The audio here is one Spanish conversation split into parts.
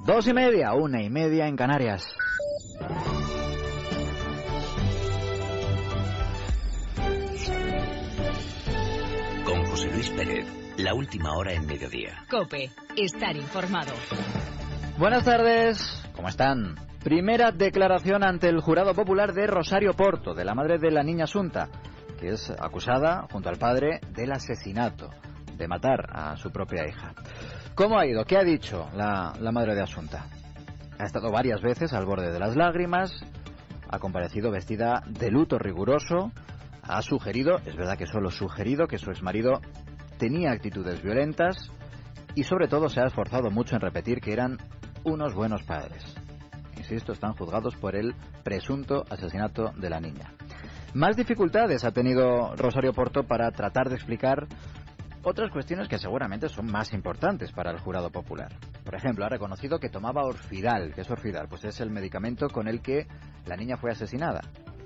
2:30, 1:30 en Canarias. Con José Luis Pérez, la última hora en mediodía. COPE, estar informado. Buenas tardes, ¿cómo están? Primera declaración ante el jurado popular de Rosario Porto, de la madre de la niña Asunta, que es acusada, junto al padre, del asesinato, de matar a su propia hija. ¿Cómo ha ido? ¿Qué ha dicho la madre de Asunta? Ha estado varias veces al borde de las lágrimas, ha comparecido vestida de luto riguroso, ha sugerido, es verdad que solo sugerido, que su exmarido tenía actitudes violentas y sobre todo se ha esforzado mucho en repetir que eran unos buenos padres. Insisto, están juzgados por el presunto asesinato de la niña. Más dificultades ha tenido Rosario Porto para tratar de explicar otras cuestiones que seguramente son más importantes para el jurado popular. Por ejemplo, ha reconocido que tomaba Orfidal. ¿Qué es Orfidal? Pues es el medicamento con el que la niña fue asesinada.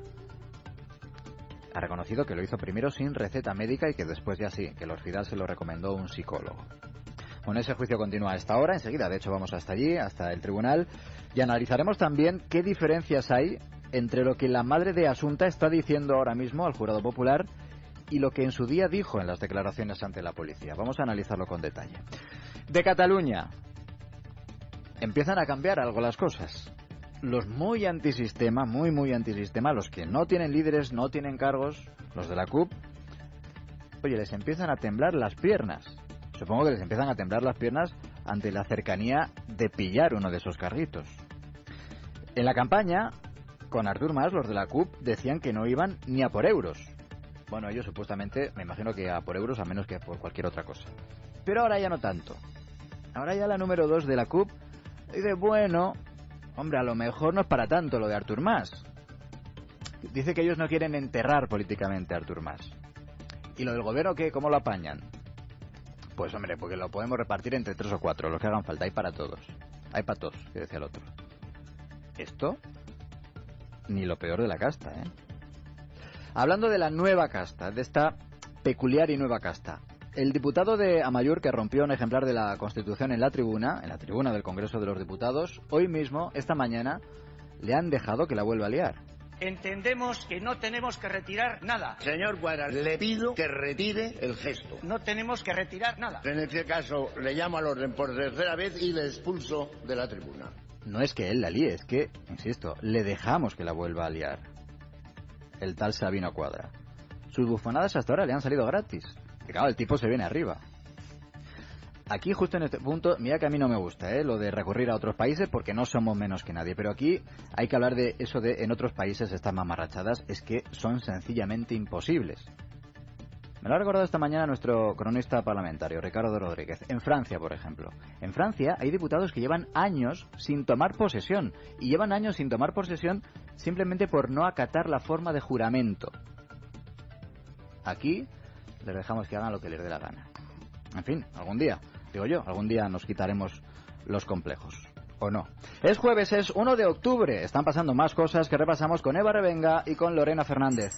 Ha reconocido que lo hizo primero sin receta médica y que después ya sí, que el Orfidal se lo recomendó un psicólogo. Bueno, ese juicio continúa a esta hora, enseguida de hecho vamos hasta allí, hasta el tribunal, y analizaremos también qué diferencias hay entre lo que la madre de Asunta está diciendo ahora mismo al jurado popular y lo que en su día dijo en las declaraciones ante la policía. Vamos a analizarlo con detalle. De Cataluña, empiezan a cambiar algo las cosas. Los muy antisistema, muy antisistema, los que no tienen líderes, no tienen cargos, los de la CUP, oye, les empiezan a temblar las piernas. Supongo que les empiezan a temblar las piernas ante la cercanía de pillar uno de esos carritos. En la campaña, con Artur Mas, los de la CUP decían que no iban ni a por euros. Bueno, ellos supuestamente, me imagino que a por euros, a menos que por cualquier otra cosa. Pero ahora ya no tanto. Ahora ya la número 2 de la CUP dice, bueno, hombre, a lo mejor no es para tanto lo de Artur Mas. Dice que ellos no quieren enterrar políticamente a Artur Mas. ¿Y lo del gobierno qué? ¿Cómo lo apañan? Pues hombre, porque lo podemos repartir entre 3 o 4, los que hagan falta, hay para todos. Hay para todos, que decía el otro. Esto, ni lo peor de la casta, ¿eh? Hablando de la nueva casta, de esta peculiar y nueva casta, el diputado de Amaiur que rompió un ejemplar de la Constitución en la tribuna del Congreso de los Diputados, hoy mismo, esta mañana, le han dejado que la vuelva a liar. Entendemos que no tenemos que retirar nada. Señor Guaras, le pido que retire el gesto. No tenemos que retirar nada. En este caso, le llamo al orden por tercera vez y le expulso de la tribuna. No es que él la líe, es que, insisto, le dejamos que la vuelva a liar. El tal Sabino Cuadra. Sus bufonadas hasta ahora le han salido gratis. Que claro, el tipo se viene arriba. Aquí, justo en este punto, mira que a mí no me gusta, lo de recurrir a otros países porque no somos menos que nadie. Pero aquí hay que hablar de eso de en otros países estas mamarrachadas, es que son sencillamente imposibles. Me lo ha recordado esta mañana nuestro cronista parlamentario, Ricardo Rodríguez. En Francia, por ejemplo. En Francia hay diputados que llevan años sin tomar posesión. Y llevan años sin tomar posesión simplemente por no acatar la forma de juramento. Aquí les dejamos que hagan lo que les dé la gana. En fin, algún día, digo yo, algún día nos quitaremos los complejos. ¿O no? Es jueves, es 1 de octubre. Están pasando más cosas que repasamos con Eva Revenga y con Lorena Fernández.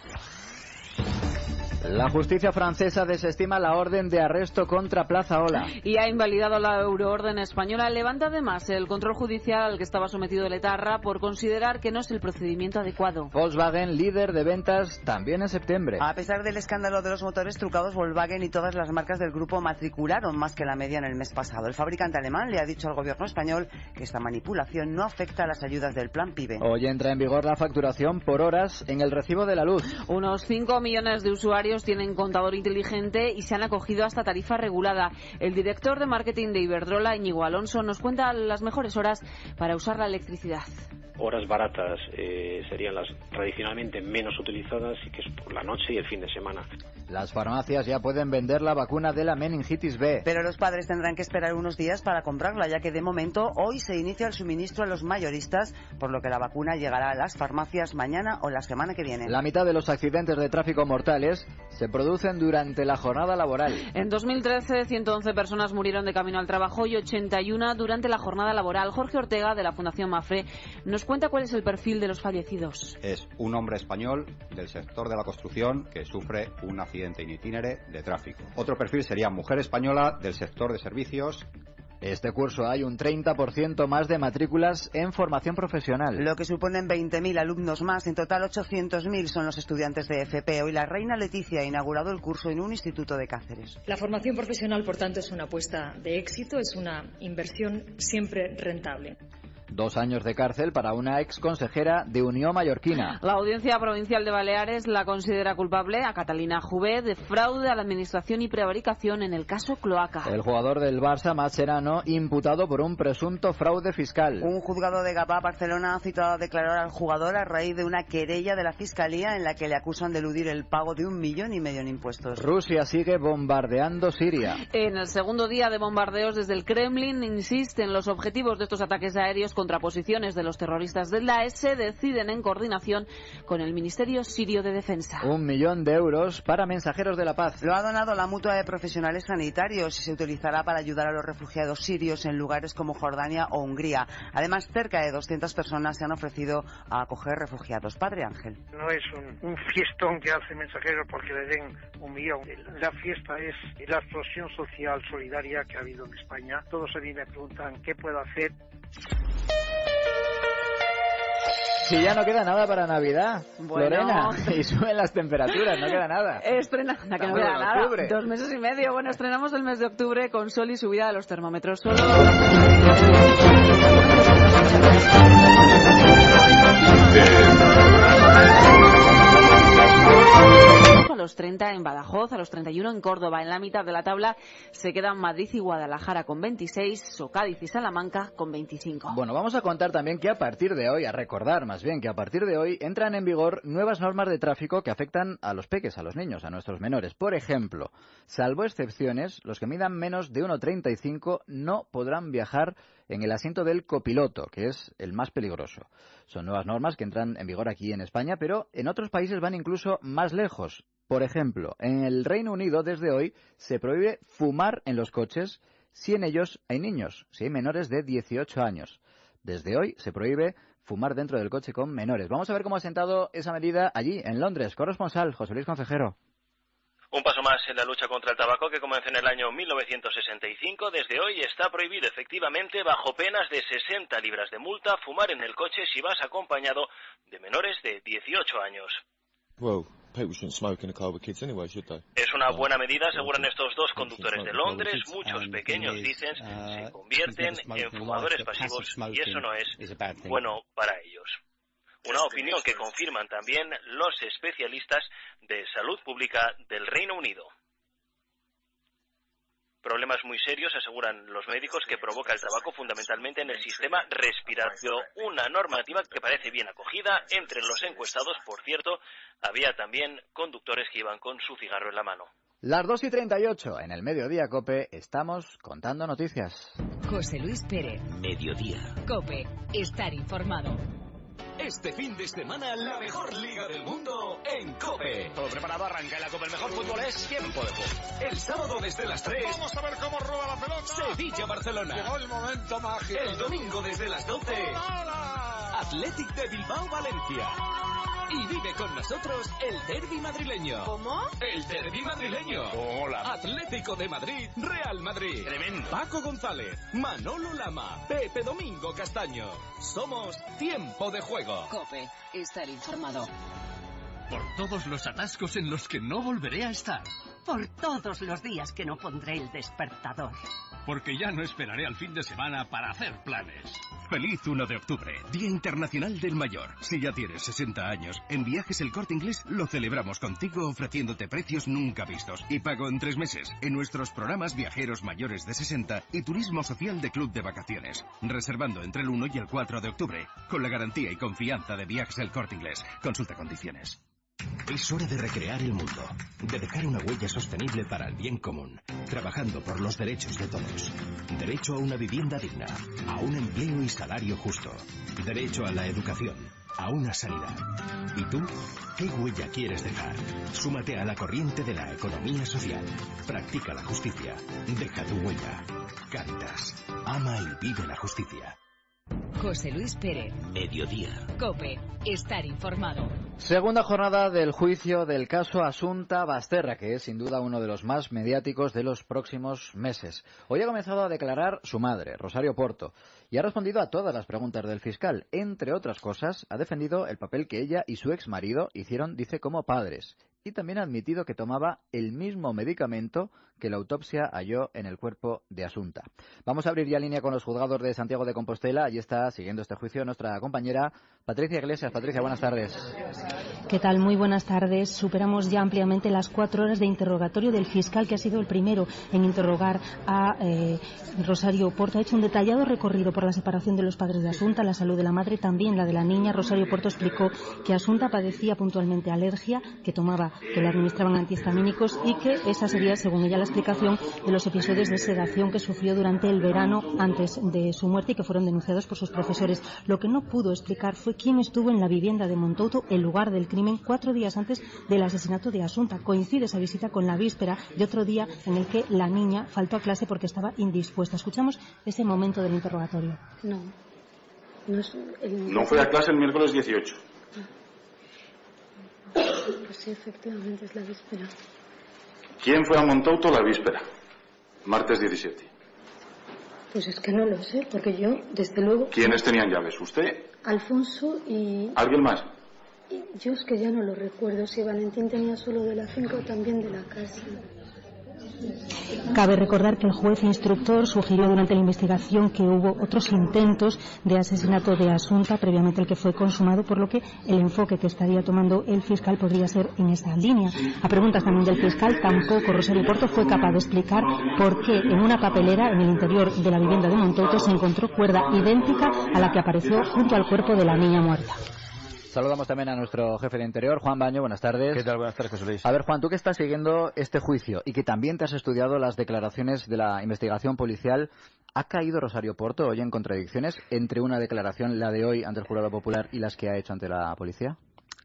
La justicia francesa desestima la orden de arresto contra Plaza Ola. Y ha invalidado la euroorden española. Levanta además el control judicial al que estaba sometido el etarra por considerar que no es el procedimiento adecuado. Volkswagen, líder de ventas también en septiembre. A pesar del escándalo de los motores trucados, Volkswagen y todas las marcas del grupo matricularon más que la media en el mes pasado. El fabricante alemán le ha dicho al gobierno español que esta manipulación no afecta a las ayudas del plan PIBE. Hoy entra en vigor la facturación por horas en el recibo de la luz. Unos 5 millones de usuarios tienen contador inteligente y se han acogido a esta tarifa regulada. El director de marketing de Iberdrola, Íñigo Alonso, nos cuenta las mejores horas para usar la electricidad. Horas baratas serían las tradicionalmente menos utilizadas y que es por la noche y el fin de semana. Las farmacias ya pueden vender la vacuna de la meningitis B. Pero los padres tendrán que esperar unos días para comprarla, ya que de momento hoy se inicia el suministro a los mayoristas, por lo que la vacuna llegará a las farmacias mañana o la semana que viene. La mitad de los accidentes de tráfico mortales se producen durante la jornada laboral. En 2013, 111 personas murieron de camino al trabajo y 81 durante la jornada laboral. Jorge Ortega, de la Fundación Mafre, nos cuenta cuál es el perfil de los fallecidos. Es un hombre español del sector de la construcción que sufre un accidente in itinere de tráfico. Otro perfil sería mujer española del sector de servicios Este curso hay un 30% más de matrículas en formación profesional. Lo que suponen 20.000 alumnos más. En total, 800.000 son los estudiantes de FP. Hoy la reina Leticia ha inaugurado el curso en un instituto de Cáceres. La formación profesional, por tanto, es una apuesta de éxito, es una inversión siempre rentable. 2 años de cárcel para una ex consejera de Unió Mallorquina. La Audiencia Provincial de Baleares la considera culpable a Catalina Jubé de fraude a la administración y prevaricación en el caso Cloaca. El jugador del Barça, Mascherano, imputado por un presunto fraude fiscal. Un juzgado de Gavà, Barcelona, ha citado a declarar al jugador a raíz de una querella de la Fiscalía en la que le acusan de eludir el pago de 1,5 millones en impuestos. Rusia sigue bombardeando Siria. En el segundo día de bombardeos desde el Kremlin insisten los objetivos de estos ataques aéreos contra posiciones de los terroristas del Daesh se deciden en coordinación con el Ministerio Sirio de Defensa. 1 millón de euros para Mensajeros de la Paz. Lo ha donado la Mutua de Profesionales Sanitarios y se utilizará para ayudar a los refugiados sirios en lugares como Jordania o Hungría. Además, cerca de 200 personas se han ofrecido a acoger refugiados. Padre Ángel. No es un fiestón que hace Mensajeros porque le den 1 millón. La fiesta es la explosión social solidaria que ha habido en España. Todos a mí me preguntan qué puedo hacer. Si ya no queda nada para Navidad, bueno, Lorena, y suben las temperaturas, no queda nada. Estrena, que no queda nada. 2 meses y medio. Bueno, estrenamos el mes de octubre con sol y subida de los termómetros. Solo... A los 30 en Badajoz, a los 31 en Córdoba. En la mitad de la tabla se quedan Madrid y Guadalajara con 26, Cádiz y Salamanca con 25. Bueno, vamos a contar también que a partir de hoy, a recordar más bien que a partir de hoy entran en vigor nuevas normas de tráfico que afectan a los peques, a los niños, a nuestros menores. Por ejemplo, salvo excepciones, los que midan menos de 1,35 no podrán viajar en el asiento del copiloto, que es el más peligroso. Son nuevas normas que entran en vigor aquí en España, pero en otros países van incluso más lejos. Por ejemplo, en el Reino Unido, desde hoy, se prohíbe fumar en los coches si en ellos hay niños, si hay menores de 18 años. Desde hoy se prohíbe fumar dentro del coche con menores. Vamos a ver cómo ha sentado esa medida allí, en Londres. Corresponsal, José Luis Concejero. Un paso más en la lucha contra el tabaco que comenzó en el año 1965. Desde hoy está prohibido efectivamente, bajo penas de 60 libras de multa, fumar en el coche si vas acompañado de menores de 18 años. Es una buena medida, aseguran estos 2 conductores de Londres. Muchos pequeños, dicen, se convierten en fumadores pasivos y eso no es bueno para ellos. Una opinión que confirman también los especialistas de salud pública del Reino Unido. Problemas muy serios, aseguran los médicos, que provoca el tabaco fundamentalmente en el sistema respiratorio. Una normativa que parece bien acogida. Entre los encuestados, por cierto, había también conductores que iban con su cigarro en la mano. Las 2:38 en el Mediodía COPE, estamos contando noticias. José Luis Pérez. Mediodía. COPE, estar informado. Este fin de semana, la mejor liga del mundo en COPE. Todo preparado, arranca la COPE. El mejor fútbol es tiempo de juego. El sábado desde las 3. Vamos a ver cómo roba la pelota. Sevilla-Barcelona. Llegó el momento mágico. El domingo desde las 12. ¡Hola! Athletic de Bilbao-Valencia. Y vive con nosotros el derbi madrileño. ¿Cómo? El derbi madrileño. Hola. Atlético de Madrid, Real Madrid. Tremendo. Paco González, Manolo Lama, Pepe Domingo Castaño. Somos Tiempo de Juego. COPE, estar informado. Por todos los atascos en los que no volveré a estar. Por todos los días que no pondré el despertador. Porque ya no esperaré al fin de semana para hacer planes. Feliz 1 de octubre, Día Internacional del Mayor. Si ya tienes 60 años, en Viajes El Corte Inglés lo celebramos contigo ofreciéndote precios nunca vistos y pago en 3 meses en nuestros programas Viajeros Mayores de 60 y Turismo Social de Club de Vacaciones. Reservando entre el 1 y el 4 de octubre, con la garantía y confianza de Viajes El Corte Inglés. Consulta condiciones. Es hora de recrear el mundo, de dejar una huella sostenible para el bien común, trabajando por los derechos de todos. Derecho a una vivienda digna, a un empleo y salario justo. Derecho a la educación, a una sanidad. ¿Y tú? ¿Qué huella quieres dejar? Súmate a la corriente de la economía social. Practica la justicia. Deja tu huella. Cáritas. Ama y vive la justicia. José Luis Pérez. Mediodía. COPE. Estar informado. Segunda jornada del juicio del caso Asunta Basterra, que es sin duda uno de los más mediáticos de los próximos meses. Hoy ha comenzado a declarar su madre, Rosario Porto, y ha respondido a todas las preguntas del fiscal. Entre otras cosas, ha defendido el papel que ella y su exmarido hicieron, dice, como padres. Y también ha admitido que tomaba el mismo medicamento que la autopsia halló en el cuerpo de Asunta. Vamos a abrir ya línea con los juzgados de Santiago de Compostela. Allí está, siguiendo este juicio, nuestra compañera Patricia Iglesias. Patricia, buenas tardes. ¿Qué tal? Muy buenas tardes. Superamos ya ampliamente las 4 horas de interrogatorio del fiscal, que ha sido el primero en interrogar a Rosario Porto. Ha hecho un detallado recorrido por la separación de los padres de Asunta, la salud de la madre, también la de la niña. Rosario Porto explicó que Asunta padecía puntualmente alergia, que le administraban antihistamínicos y que esa sería, según ella, la explicación de los episodios de sedación que sufrió durante el verano antes de su muerte y que fueron denunciados por sus profesores. Lo que no pudo explicar fue quién estuvo en la vivienda de Montouto, el lugar del crimen, 4 días antes del asesinato de Asunta. Coincide esa visita con la víspera de otro día en el que la niña faltó a clase porque estaba indispuesta. Escuchamos ese momento del interrogatorio. No fue a clase el miércoles 18. Pues sí, efectivamente es la víspera. ¿Quién fue a Montouto la víspera? Martes 17. Pues es que no lo sé, porque yo, desde luego... ¿Quiénes tenían llaves? ¿Usted? Alfonso y... ¿Alguien más? Y yo es que ya no lo recuerdo, si Valentín tenía solo de la finca o también de la casa. Cabe recordar que el juez instructor sugirió durante la investigación que hubo otros intentos de asesinato de Asunta previamente el que fue consumado, por lo que el enfoque que estaría tomando el fiscal podría ser en esa línea. A preguntas también del fiscal, tampoco Rosario Porto fue capaz de explicar por qué en una papelera en el interior de la vivienda de Montouto se encontró cuerda idéntica a la que apareció junto al cuerpo de la niña muerta. Saludamos también a nuestro jefe de Interior, Juan Baño. Buenas tardes. ¿Qué tal? Buenas tardes, José Luis. A ver, Juan, tú que estás siguiendo este juicio y que también te has estudiado las declaraciones de la investigación policial, ¿ha caído Rosario Porto hoy en contradicciones entre una declaración, la de hoy, ante el jurado popular y las que ha hecho ante la policía?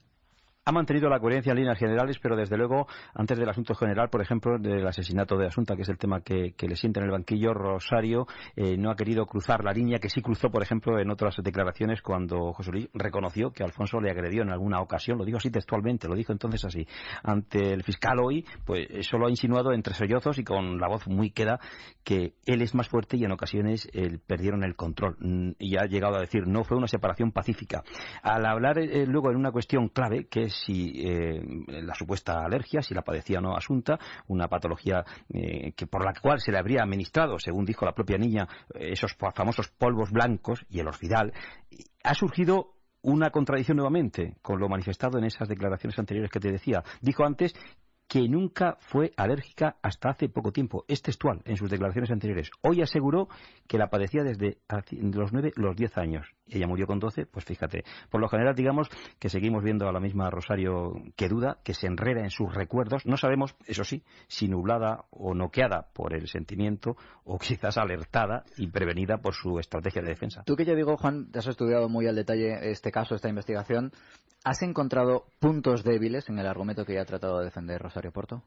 Ha mantenido la coherencia en líneas generales, pero desde luego, antes del asunto general, por ejemplo, del asesinato de Asunta, que es el tema que le sienta en el banquillo, Rosario no ha querido cruzar la línea que sí cruzó, por ejemplo, en otras declaraciones cuando José Luis reconoció que Alfonso le agredió en alguna ocasión, lo digo así textualmente, lo dijo entonces así. Ante el fiscal hoy, pues solo ha insinuado entre sollozos y con la voz muy queda que él es más fuerte y en ocasiones perdieron el control. Y ha llegado a decir, no fue una separación pacífica. Al hablar luego en una cuestión clave, que es si la supuesta alergia, si la padecía o no Asunta, una patología que por la cual se le habría administrado, según dijo la propia niña, esos famosos polvos blancos y el orfidal, ha surgido una contradicción nuevamente con lo manifestado en esas declaraciones anteriores que te decía. Dijo antes que nunca fue alérgica hasta hace poco tiempo. Es textual en sus declaraciones anteriores. Hoy aseguró que la padecía desde los 9, los 10 años. Ella murió con 12, pues fíjate. Por lo general, digamos que seguimos viendo a la misma Rosario que duda, que se enreda en sus recuerdos. No sabemos, eso sí, si nublada o noqueada por el sentimiento o quizás alertada y prevenida por su estrategia de defensa. Tú que ya digo, Juan, te has estudiado muy al detalle este caso, esta investigación. ¿Has encontrado puntos débiles en el argumento que ya ha tratado de defender Rosario Porto?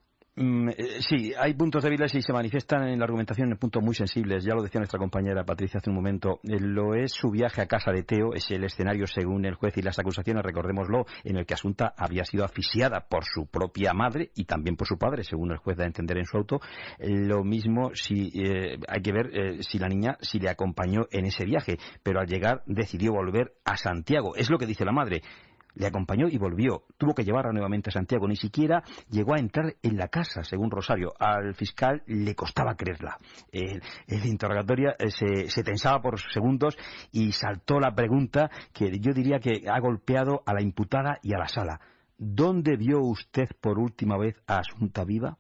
Sí, hay puntos débiles y se manifiestan en la argumentación en puntos muy sensibles. Ya lo decía nuestra compañera Patricia hace un momento. Lo es su viaje a casa de Teo, es el escenario según el juez y las acusaciones, recordémoslo, en el que Asunta había sido asfixiada por su propia madre y también por su padre, según el juez da a entender en su auto. Lo mismo si hay que ver si la niña si le acompañó en ese viaje, pero al llegar decidió volver a Santiago. Es lo que dice la madre. Le acompañó y volvió. Tuvo que llevarla nuevamente a Santiago. Ni siquiera llegó a entrar en la casa, según Rosario. Al fiscal le costaba creerla. El interrogatorio se tensaba por segundos y saltó la pregunta que yo diría que ha golpeado a la imputada y a la sala. ¿Dónde vio usted por última vez a Asunta viva?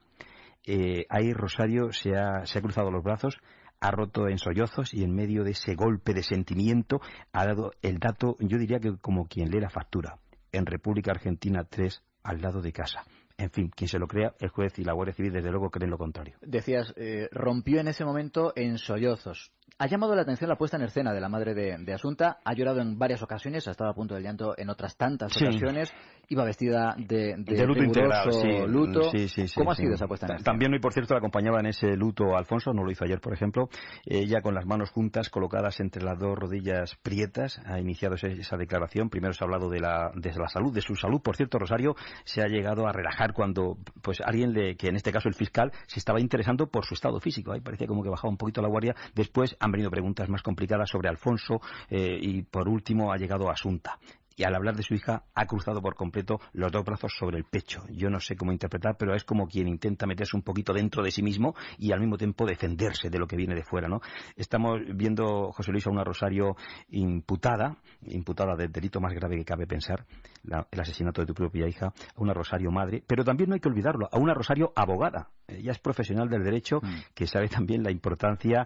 Ahí Rosario se ha cruzado los brazos, ha roto en sollozos y en medio de ese golpe de sentimiento ha dado el dato, yo diría que como quien lee la factura. En República Argentina 3, al lado de casa. En fin, quien se lo crea, el juez y la Guardia Civil desde luego creen lo contrario. Decías, rompió en ese momento en sollozos. Ha llamado la atención la puesta en escena de la madre de Asunta. Ha llorado en varias ocasiones, ha estado a punto del llanto en otras tantas ocasiones. Iba vestida de luto integral, luto. Sí, ¿Cómo ha sido esa puesta en escena? También hoy, por cierto, la acompañaba en ese luto Alfonso, no lo hizo ayer, por ejemplo. Ella con las manos juntas, colocadas entre las dos rodillas prietas, ha iniciado esa declaración. Primero se ha hablado de la salud, de su salud. Por cierto, Rosario se ha llegado a relajar cuando pues alguien, que en este caso el fiscal, se estaba interesando por su estado físico. Ahí parecía como que bajaba un poquito la guardia. Después han venido preguntas más complicadas sobre Alfonso y por último ha llegado Asunta. Y al hablar de su hija ha cruzado por completo los dos brazos sobre el pecho. Yo no sé cómo interpretar, pero es como quien intenta meterse un poquito dentro de sí mismo y al mismo tiempo defenderse de lo que viene de fuera, ¿no? Estamos viendo, José Luis, a una Rosario imputada del delito más grave que cabe pensar, el asesinato de tu propia hija, a una Rosario madre, pero también no hay que olvidarlo, a una Rosario abogada. Ella es profesional del derecho que sabe también la importancia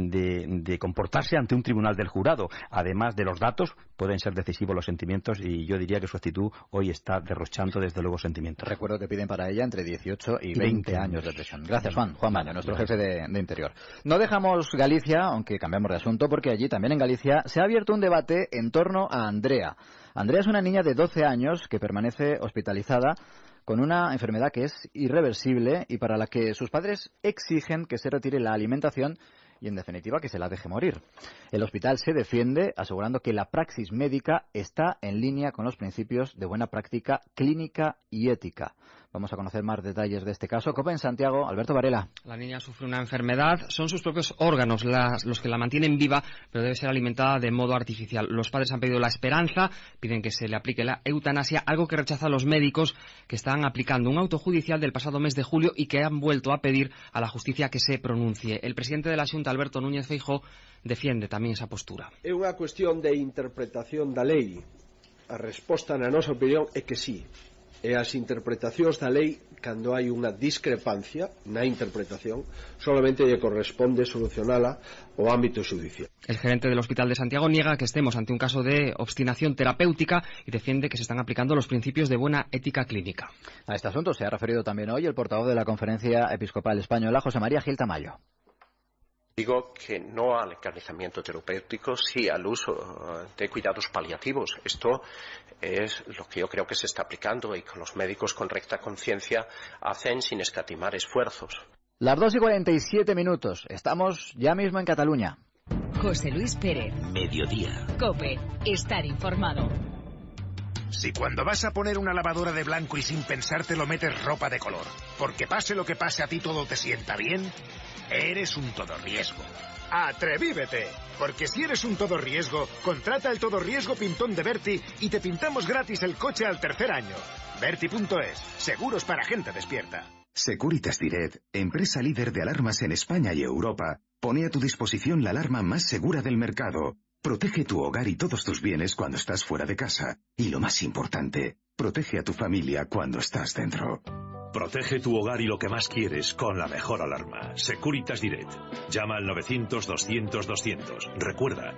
de comportarse ante un tribunal del jurado. Además de los datos, pueden ser decisivos los sentimientos y yo diría que su actitud hoy está derrochando desde luego sentimientos. Recuerdo que piden para ella entre 18 y 20 años de prisión. Gracias, Juan Baño, nuestro jefe de Interior. No dejamos Galicia, aunque cambiamos de asunto, porque allí también en Galicia se ha abierto un debate en torno a Andrea. Andrea es una niña de 12 años que permanece hospitalizada con una enfermedad que es irreversible y para la que sus padres exigen que se retire la alimentación y, en definitiva, que se la deje morir. El hospital se defiende asegurando que la praxis médica está en línea con los principios de buena práctica clínica y ética. Vamos a conocer más detalles de este caso. COPE en Santiago, Alberto Varela. La niña sufre una enfermedad, son sus propios órganos los que la mantienen viva, pero debe ser alimentada de modo artificial. Los padres han pedido la esperanza, piden que se le aplique la eutanasia, algo que rechazan los médicos que están aplicando un auto judicial del pasado mes de julio y que han vuelto a pedir a la justicia que se pronuncie. El presidente de la Xunta, Alberto Núñez Feijóo, defiende tamén esa postura. É unha cuestión de interpretación da lei. A resposta, na nosa opinión, é que sí. E as interpretacións da lei, cando hai unha discrepancia na interpretación, solamente lle corresponde solucionala ao ámbito judicial. El gerente del Hospital de Santiago niega que estemos ante un caso de obstinación terapéutica y defiende que se están aplicando los principios de buena ética clínica. A este asunto se ha referido también hoy el portavoz de la Conferencia Episcopal Española, José María Gil Tamayo. Digo que no al encarnizamiento terapéutico, sí al uso de cuidados paliativos. Esto es lo que yo creo que se está aplicando y que los médicos con recta conciencia hacen sin escatimar esfuerzos. Las 2:47. Estamos ya mismo en Cataluña. José Luis Pérez. Mediodía. COPE. Estar informado. Si cuando vas a poner una lavadora de blanco y sin pensarte lo metes ropa de color, porque pase lo que pase a ti todo te sienta bien, eres un todorriesgo. ¡Atrevívete! Porque si eres un todorriesgo, contrata el todorriesgo pintón de Berti y te pintamos gratis el coche al tercer año. Berti.es. Seguros para gente despierta. Securitas Direct, empresa líder de alarmas en España y Europa, pone a tu disposición la alarma más segura del mercado. Protege tu hogar y todos tus bienes cuando estás fuera de casa. Y lo más importante, protege a tu familia cuando estás dentro. Protege tu hogar y lo que más quieres con la mejor alarma. Securitas Direct. Llama al 900-200-200. Recuerda,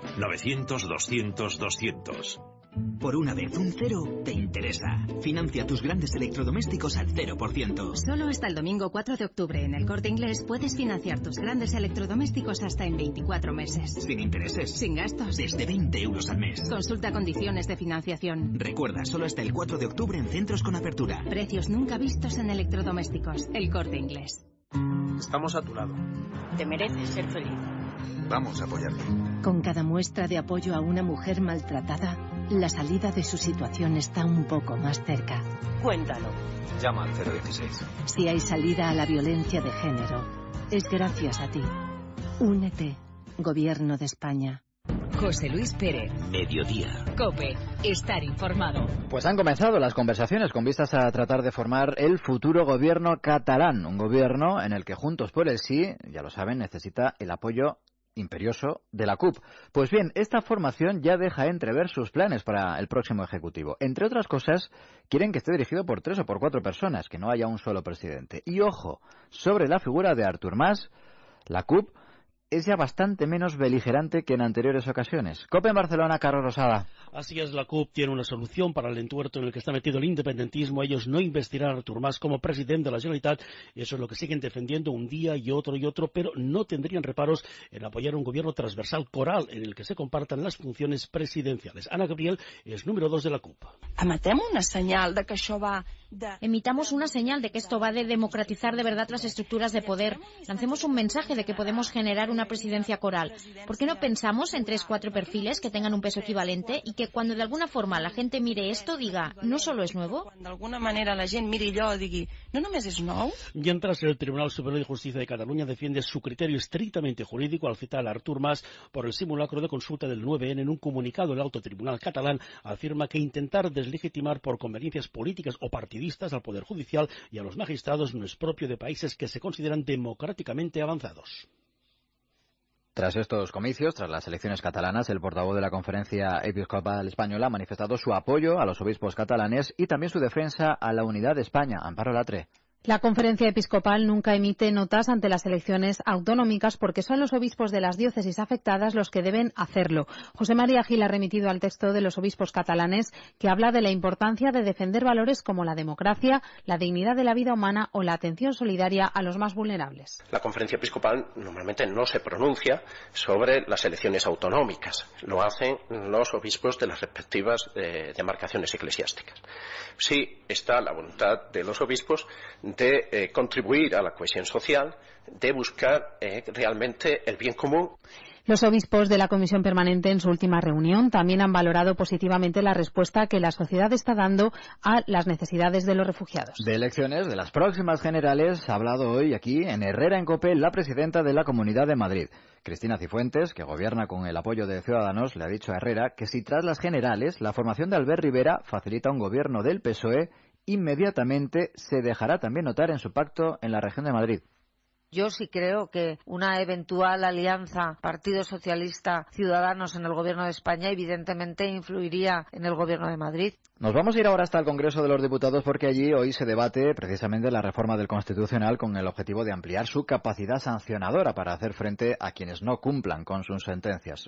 900-200-200. Por una vez, un cero te interesa. Financia tus grandes electrodomésticos al 0%. Solo hasta el domingo 4 de octubre en El Corte Inglés puedes financiar tus grandes electrodomésticos hasta en 24 meses. Sin intereses. Sin gastos. Desde 20 euros al mes. Consulta condiciones de financiación. Recuerda, solo hasta el 4 de octubre en centros con apertura. Precios nunca vistos en electrodomésticos. El Corte Inglés. Estamos a tu lado. Te mereces ser feliz. Vamos a apoyarte. Con cada muestra de apoyo a una mujer maltratada, la salida de su situación está un poco más cerca. Cuéntalo. Llama al 016. Si hay salida a la violencia de género, es gracias a ti. Únete. Gobierno de España. José Luis Pérez. Mediodía. COPE. Estar informado. Pues han comenzado las conversaciones con vistas a tratar de formar el futuro gobierno catalán. Un gobierno en el que Juntos por el Sí, ya lo saben, necesita el apoyo imperioso de la CUP. Pues bien, esta formación ya deja entrever sus planes para el próximo Ejecutivo. Entre otras cosas, quieren que esté dirigido por 3 o por 4 personas, que no haya un solo presidente. Y ojo, sobre la figura de Artur Mas, la CUP es ya bastante menos beligerante que en anteriores ocasiones. COPE en Barcelona, Carlos Rosada. Así es, la CUP tiene una solución para el entuerto en el que está metido el independentismo. Ellos no investirán a Artur Mas como presidente de la Generalitat, y eso es lo que siguen defendiendo un día y otro, pero no tendrían reparos en apoyar un gobierno transversal coral en el que se compartan las funciones presidenciales. Ana Gabriel es número 2 de la CUP. Emitamos una señal de que esto va de democratizar de verdad las estructuras de poder. Lancemos un mensaje de que podemos generar una presidencia coral. ¿Por qué no pensamos en 3-4 perfiles que tengan un peso equivalente y que cuando de alguna forma la gente mire esto diga, no solo es nuevo? De alguna manera la gente mire allò y digui, no només és nou? Mientras el Tribunal Superior de Justicia de Cataluña defiende su criterio estrictamente jurídico al citar a Artur Mas por el simulacro de consulta del 9N. En un comunicado, el alto tribunal catalán afirma que intentar deslegitimar por conveniencias políticas o partidistas al Poder Judicial y a los magistrados no es propio de países que se consideran democráticamente avanzados. Tras estos comicios, tras las elecciones catalanas, el portavoz de la Conferencia Episcopal Española ha manifestado su apoyo a los obispos catalanes y también su defensa a la unidad de España. Amparo Latre. La Conferencia Episcopal nunca emite notas ante las elecciones autonómicas porque son los obispos de las diócesis afectadas los que deben hacerlo. José María Gil ha remitido al texto de los obispos catalanes que habla de la importancia de defender valores como la democracia, la dignidad de la vida humana o la atención solidaria a los más vulnerables. La Conferencia Episcopal normalmente no se pronuncia sobre las elecciones autonómicas. Lo hacen los obispos de las respectivas demarcaciones eclesiásticas. Sí está la voluntad de los obispos de contribuir a la cohesión social, de buscar realmente el bien común. Los obispos de la Comisión Permanente en su última reunión también han valorado positivamente la respuesta que la sociedad está dando a las necesidades de los refugiados. De elecciones, de las próximas generales, ha hablado hoy aquí en Herrera en COPE la presidenta de la Comunidad de Madrid. Cristina Cifuentes, que gobierna con el apoyo de Ciudadanos, le ha dicho a Herrera que si tras las generales la formación de Albert Rivera facilita un gobierno del PSOE, inmediatamente se dejará también notar en su pacto en la región de Madrid. Yo sí creo que una eventual alianza Partido Socialista Ciudadanos en el Gobierno de España evidentemente influiría en el Gobierno de Madrid. Nos vamos a ir ahora hasta el Congreso de los Diputados porque allí hoy se debate precisamente la reforma del Constitucional con el objetivo de ampliar su capacidad sancionadora para hacer frente a quienes no cumplan con sus sentencias.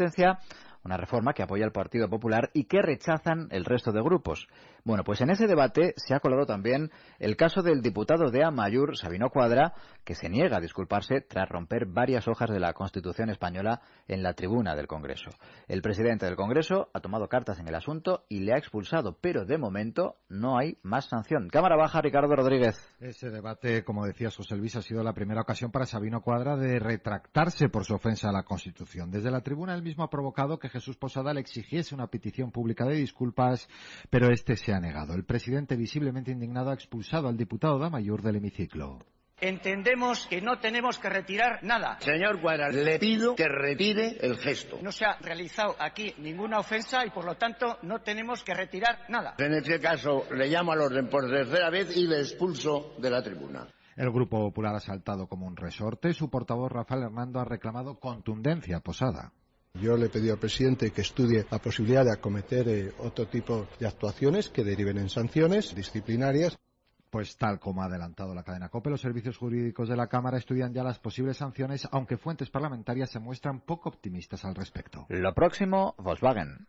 Una reforma que apoya el Partido Popular y que rechazan el resto de grupos. Bueno, pues en ese debate se ha colado también el caso del diputado de Amaiur, Sabino Cuadra, que se niega a disculparse tras romper varias hojas de la Constitución española en la tribuna del Congreso. El presidente del Congreso ha tomado cartas en el asunto y le ha expulsado, pero de momento no hay más sanción. Cámara Baja, Ricardo Rodríguez. Ese debate, como decías, José Luis, ha sido la primera ocasión para Sabino Cuadra de retractarse por su ofensa a la Constitución. Desde la tribuna él mismo ha provocado que Jesús Posada le exigiese una petición pública de disculpas, pero este se ha negado. El presidente, visiblemente indignado, ha expulsado al diputado de Amaiur del hemiciclo. Entendemos que no tenemos que retirar nada. Señor Cuadra, le pido que retire el gesto. No se ha realizado aquí ninguna ofensa y por lo tanto no tenemos que retirar nada. En este caso le llamo al orden por tercera vez y le expulso de la tribuna. El Grupo Popular ha saltado como un resorte. Su portavoz Rafael Hernando ha reclamado contundencia a Posada. Yo le he pedido al presidente que estudie la posibilidad de acometer otro tipo de actuaciones que deriven en sanciones disciplinarias. Pues tal como ha adelantado la cadena COPE, los servicios jurídicos de la Cámara estudian ya las posibles sanciones, aunque fuentes parlamentarias se muestran poco optimistas al respecto. Lo próximo, Volkswagen.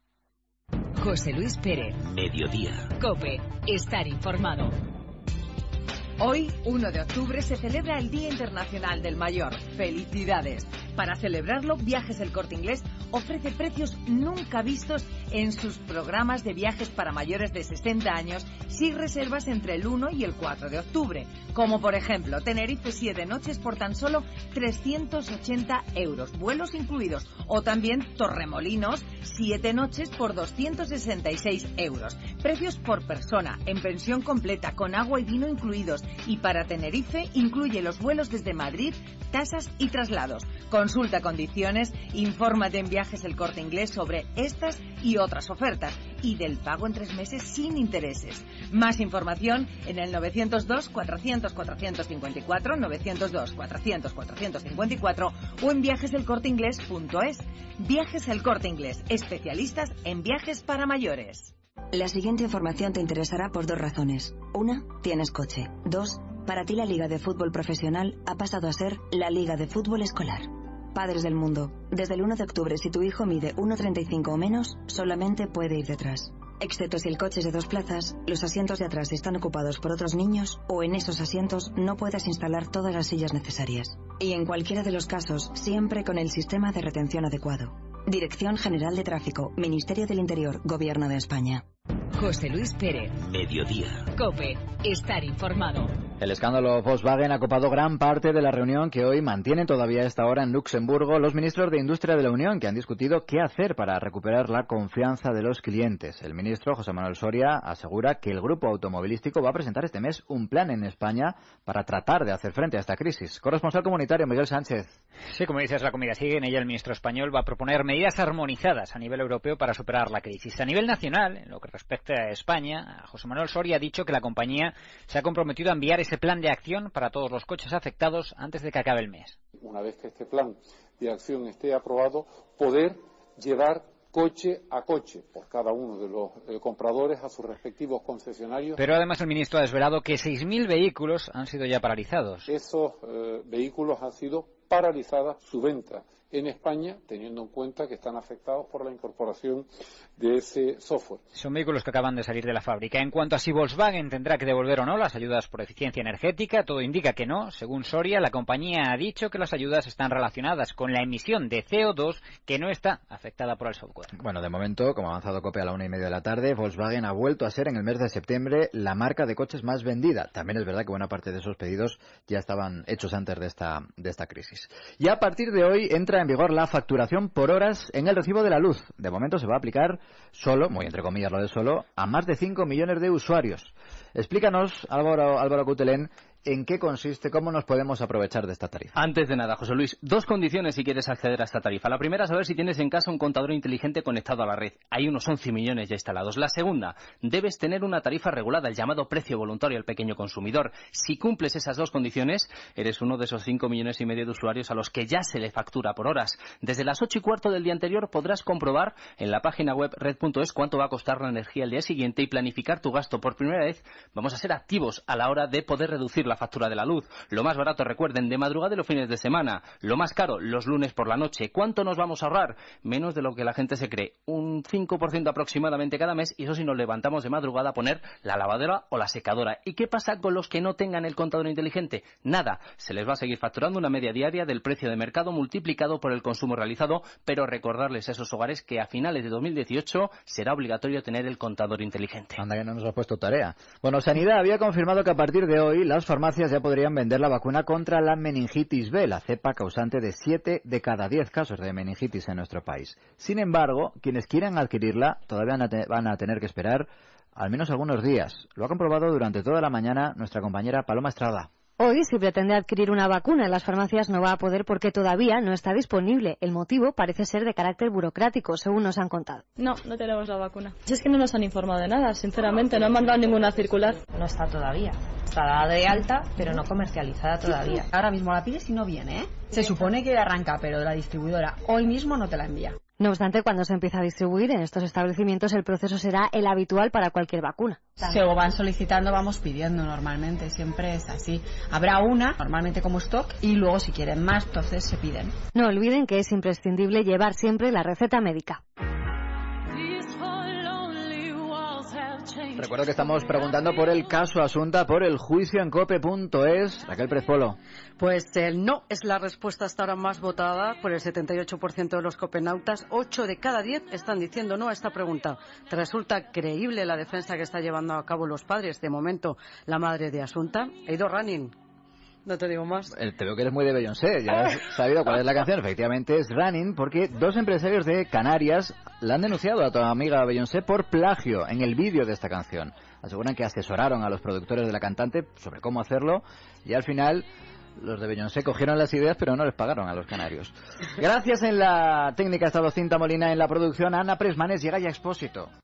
José Luis Pérez. Mediodía. COPE. Estar informado. Hoy, 1 de octubre, se celebra el Día Internacional del Mayor. ¡Felicidades! Para celebrarlo, Viajes El Corte Inglés ofrece precios nunca vistos en sus programas de viajes para mayores de 60 años si reservas entre el 1 y el 4 de octubre. Como por ejemplo, Tenerife 7 noches por tan solo 380 euros, vuelos incluidos. O también Torremolinos 7 noches por 266 euros. Precios por persona, en pensión completa, con agua y vino incluidos. Y para Tenerife incluye los vuelos desde Madrid, tasas y traslados. Consulta condiciones, infórmate en Viajes El Corte Inglés sobre estas y otras ofertas y del pago en 3 meses sin intereses. Más información en el 902-400-454, 902-400-454 o en viajeselcorteinglés.es. Viajes El Corte Inglés, especialistas en viajes para mayores. La siguiente información te interesará por 2 razones. 1, tienes coche. 2, Para ti la Liga de Fútbol Profesional ha pasado a ser la Liga de Fútbol Escolar. Padres del mundo, desde el 1 de octubre si tu hijo mide 1,35 o menos, solamente puede ir detrás. Excepto si el coche es de 2 plazas, los asientos de atrás están ocupados por otros niños o en esos asientos no puedas instalar todas las sillas necesarias. Y en cualquiera de los casos, siempre con el sistema de retención adecuado. Dirección General de Tráfico, Ministerio del Interior, Gobierno de España. José Luis Pérez. Mediodía. COPE. Estar informado. El escándalo Volkswagen ha copado gran parte de la reunión que hoy mantienen todavía a esta hora en Luxemburgo los ministros de Industria de la Unión, que han discutido qué hacer para recuperar la confianza de los clientes. El ministro José Manuel Soria asegura que el grupo automovilístico va a presentar este mes un plan en España para tratar de hacer frente a esta crisis. Corresponsal comunitario Miguel Sánchez. Sí, como dices, la comida sigue. En ella el ministro español va a proponer medidas armonizadas a nivel europeo para superar la crisis. A nivel nacional, en lo que respecta a España, José Manuel Soria ha dicho que la compañía se ha comprometido a enviar ese plan de acción para todos los coches afectados antes de que acabe el mes. Una vez que este plan de acción esté aprobado, poder llevar coche a coche por cada uno de los compradores a sus respectivos concesionarios. Pero además el ministro ha desvelado que 6.000 vehículos han sido ya paralizados. Esos vehículos han sido paralizadas su venta en España, teniendo en cuenta que están afectados por la incorporación de ese software. Son vehículos que acaban de salir de la fábrica. En cuanto a si Volkswagen tendrá que devolver o no las ayudas por eficiencia energética, todo indica que no. Según Soria, la compañía ha dicho que las ayudas están relacionadas con la emisión de CO2 que no está afectada por el software. Bueno, de momento, como ha avanzado COPE a la 1:30 de la tarde, Volkswagen ha vuelto a ser en el mes de septiembre la marca de coches más vendida. También es verdad que buena parte de esos pedidos ya estaban hechos antes de esta crisis. Y a partir de hoy entra en vigor la facturación por horas en el recibo de la luz. De momento se va a aplicar solo, muy entre comillas lo de solo, a más de 5 millones de usuarios. Explícanos, Álvaro Cutelén, ¿en qué consiste? ¿Cómo nos podemos aprovechar de esta tarifa? Antes de nada, José Luis, 2 condiciones si quieres acceder a esta tarifa. La primera, saber si tienes en casa un contador inteligente conectado a la red. Hay unos 11 millones ya instalados. La segunda, debes tener una tarifa regulada, el llamado precio voluntario al pequeño consumidor. Si cumples esas 2 condiciones, eres uno de esos 5,5 millones de usuarios a los que ya se le factura por horas. Desde las 8:15 del día anterior podrás comprobar en la página web red.es cuánto va a costar la energía el día siguiente y planificar tu gasto. Por primera vez vamos a ser activos a la hora de poder reducir la factura de la luz. Lo más barato, recuerden, de madrugada y los fines de semana. Lo más caro, los lunes por la noche. ¿Cuánto nos vamos a ahorrar? Menos de lo que la gente se cree. Un 5% aproximadamente cada mes, y eso si nos levantamos de madrugada a poner la lavadora o la secadora. ¿Y qué pasa con los que no tengan el contador inteligente? Nada. Se les va a seguir facturando una media diaria del precio de mercado multiplicado por el consumo realizado, pero recordarles a esos hogares que a finales de 2018 será obligatorio tener el contador inteligente. Anda que no nos ha puesto tarea. Bueno, Sanidad había confirmado que a partir de hoy las farmacias ya podrían vender la vacuna contra la meningitis B, la cepa causante de 7 de cada 10 casos de meningitis en nuestro país. Sin embargo, quienes quieran adquirirla todavía van a tener que esperar al menos algunos días. Lo ha comprobado durante toda la mañana nuestra compañera Paloma Estrada. Hoy, si pretende adquirir una vacuna en las farmacias, no va a poder porque todavía no está disponible. El motivo parece ser de carácter burocrático, según nos han contado. No tenemos la vacuna. Si es que no nos han informado de nada, sinceramente, no han mandado ninguna circular. No está todavía. Está dada de alta, pero no comercializada todavía. Ahora mismo la pides y no viene, ¿eh? Se supone que arranca, pero la distribuidora hoy mismo no te la envía. No obstante, cuando se empieza a distribuir en estos establecimientos, el proceso será el habitual para cualquier vacuna. Si lo van solicitando, vamos pidiendo normalmente, siempre es así. Habrá una, normalmente como stock, y luego si quieren más, entonces se piden. No olviden que es imprescindible llevar siempre la receta médica. Recuerdo que estamos preguntando por el caso Asunta, por el juicio en cope.es. Raquel Pérez Polo. Pues el no es la respuesta hasta ahora más votada por el 78% de los copenautas. 8 de cada 10 están diciendo no a esta pregunta. ¿Te resulta creíble la defensa que está llevando a cabo los padres? De momento, la madre de Asunta, Eido Running. No te digo más. Te veo que eres muy de Beyoncé. Ya has sabido cuál es la canción. Efectivamente es Running, porque 2 empresarios de Canarias la han denunciado a tu amiga Beyoncé por plagio en el vídeo de esta canción. Aseguran que asesoraron a los productores de la cantante sobre cómo hacerlo y al final los de Beyoncé cogieron las ideas pero no les pagaron a los canarios. Gracias. En la técnica ha estado Cinta Molina, en la producción Ana Presmanes. Llega ya Expósito.